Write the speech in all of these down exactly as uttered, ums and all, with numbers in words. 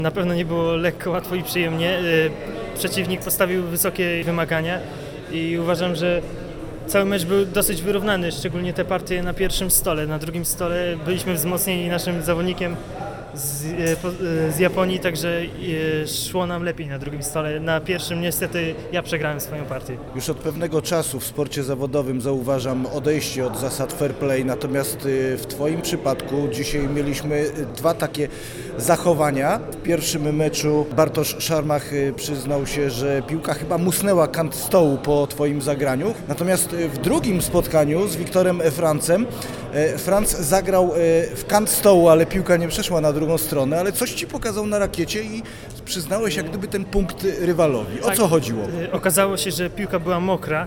Na pewno nie było lekko, łatwo i przyjemnie. Przeciwnik postawił wysokie wymagania i uważam, że cały mecz był dosyć wyrównany, szczególnie te partie na pierwszym stole. Na drugim stole byliśmy wzmocnieni naszym zawodnikiem z, z Japonii, także szło nam lepiej na drugim stole. Na pierwszym niestety ja przegrałem swoją partię. Już od pewnego czasu w sporcie zawodowym zauważam odejście od zasad fair play, natomiast w Twoim przypadku dzisiaj mieliśmy dwa takie zachowania. W pierwszym meczu Bartosz Szarmach przyznał się, że piłka chyba musnęła kant stołu po Twoim zagraniu, natomiast w drugim spotkaniu z Wiktorem Francem Franc zagrał w kant stołu, ale piłka nie przeszła na drugą stronę, ale coś Ci pokazał na rakiecie i przyznałeś jak gdyby ten punkt rywalowi. O tak, co chodziło? Okazało się, że piłka była mokra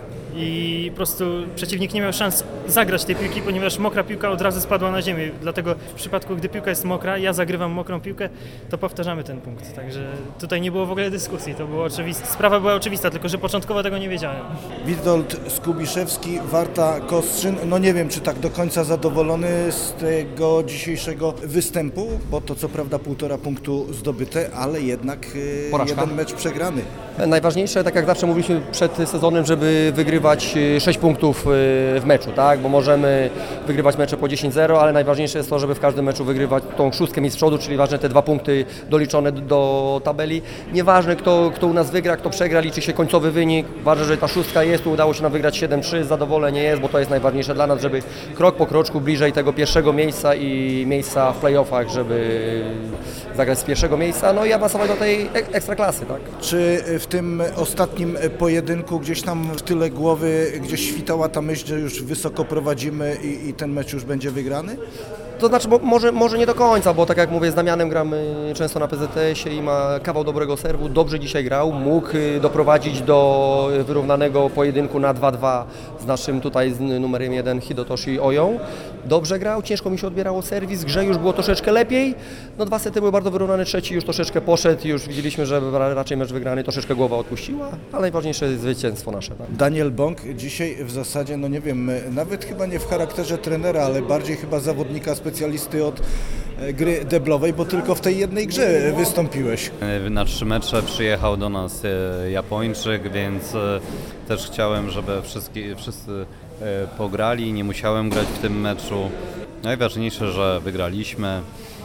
i po prostu przeciwnik nie miał szans zagrać tej piłki, ponieważ mokra piłka od razu spadła na ziemię. Dlatego w przypadku, gdy piłka jest mokra, ja zagrywam mokrą piłkę, to powtarzamy ten punkt. Także tutaj nie było w ogóle dyskusji, to było oczywiste. Sprawa była oczywista, tylko że początkowo tego nie wiedziałem. Witold Skubiszewski, Warta Kostrzyn. No nie wiem, czy tak do końca zadowolony z tego dzisiejszego występu, bo to co prawda półtora punktu zdobyte, ale jednak Porażka. jeden mecz przegrany. Najważniejsze, tak jak zawsze mówiliśmy przed sezonem, żeby wygrywać sześć punktów w meczu, tak? Bo możemy wygrywać mecze po dziesięć zero, ale najważniejsze jest to, żeby w każdym meczu wygrywać tą szóstkę mi z przodu, czyli ważne te dwa punkty doliczone do tabeli. Nieważne kto, kto u nas wygra, kto przegra, liczy się końcowy wynik. Ważne, że ta szóstka jest, tu udało się nam wygrać siedem trzy, zadowolenie jest, bo to jest najważniejsze dla nas, żeby krok po kroczku bliżej tego pierwszego miejsca i miejsca w play-offach, żeby zagrać z pierwszego miejsca, no i awansować do tej ekstraklasy, tak? Czy w tym ostatnim pojedynku gdzieś tam w tyle głowy gdzieś świtała ta myśl, że już wysoko prowadzimy i, i ten mecz już będzie wygrany? To znaczy, bo może, może nie do końca, bo tak jak mówię, z Damianem gramy często na P Z T sie i ma kawał dobrego serwu, dobrze dzisiaj grał, mógł doprowadzić do wyrównanego pojedynku na dwa dwa z naszym tutaj z numerem jeden Hidotoshi Oją. Dobrze grał, ciężko mi się odbierało serwis, w grze już było troszeczkę lepiej, no dwa sety były bardzo wyrównane, trzeci już troszeczkę poszedł, już widzieliśmy, że raczej mecz wygrany, troszeczkę głowa odpuściła, ale najważniejsze jest zwycięstwo nasze. Tak? Daniel Bąk dzisiaj w zasadzie, no nie wiem, nawet chyba nie w charakterze trenera, ale bardziej chyba zawodnika specjalisty od gry deblowej, bo tylko w tej jednej grze wystąpiłeś. Na trzy mecze przyjechał do nas Japończyk, więc też chciałem, żeby wszyscy, wszyscy pograli, nie musiałem grać w tym meczu. Najważniejsze, że wygraliśmy.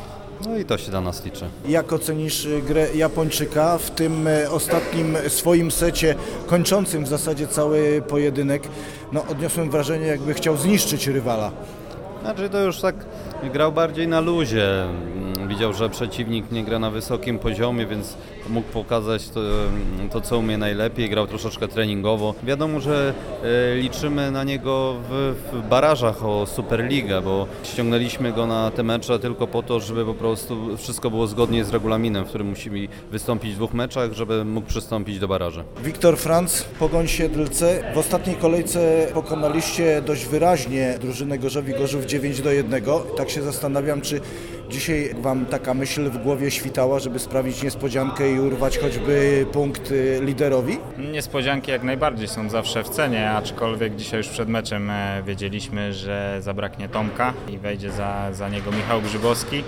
No i to się dla nas liczy. Jak ocenisz grę Japończyka w tym ostatnim swoim secie, kończącym w zasadzie cały pojedynek? No, odniosłem wrażenie, jakby chciał zniszczyć rywala. Znaczy to już tak grał bardziej na luzie. Widział, że przeciwnik nie gra na wysokim poziomie, więc mógł pokazać to, to co umie najlepiej. Grał troszeczkę treningowo. Wiadomo, że liczymy na niego w, w barażach o Superligę, bo ściągnęliśmy go na te mecze tylko po to, żeby po prostu wszystko było zgodnie z regulaminem, w którym musimy wystąpić w dwóch meczach, żeby mógł przystąpić do baraży. Wiktor Franc, Pogoń Siedlce. W ostatniej kolejce pokonaliście dość wyraźnie drużynę Gorzowi Gorzów dziewięć do jednego. Tak się zastanawiam, czy dzisiaj Wam taka myśl w głowie świtała, żeby sprawić niespodziankę i urwać choćby punkt liderowi? Niespodzianki jak najbardziej są zawsze w cenie, aczkolwiek dzisiaj już przed meczem wiedzieliśmy, że zabraknie Tomka i wejdzie za, za niego Michał Grzybowski.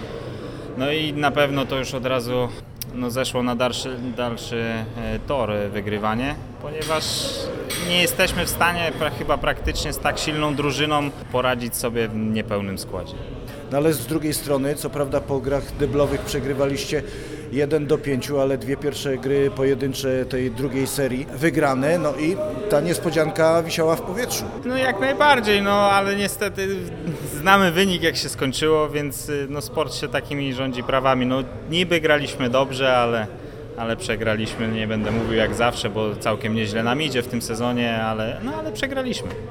No i na pewno to już od razu no, zeszło na dalszy, dalszy tor wygrywanie, ponieważ nie jesteśmy w stanie pra, chyba praktycznie z tak silną drużyną poradzić sobie w niepełnym składzie. No ale z drugiej strony, co prawda po grach deblowych przegrywaliście jeden do pięciu, ale dwie pierwsze gry pojedyncze tej drugiej serii wygrane, no i ta niespodzianka wisiała w powietrzu. No jak najbardziej, no ale niestety znamy wynik jak się skończyło, więc no sport się takimi rządzi prawami. No niby graliśmy dobrze, ale, ale przegraliśmy, nie będę mówił jak zawsze, bo całkiem nieźle nam idzie w tym sezonie, ale, no, ale przegraliśmy.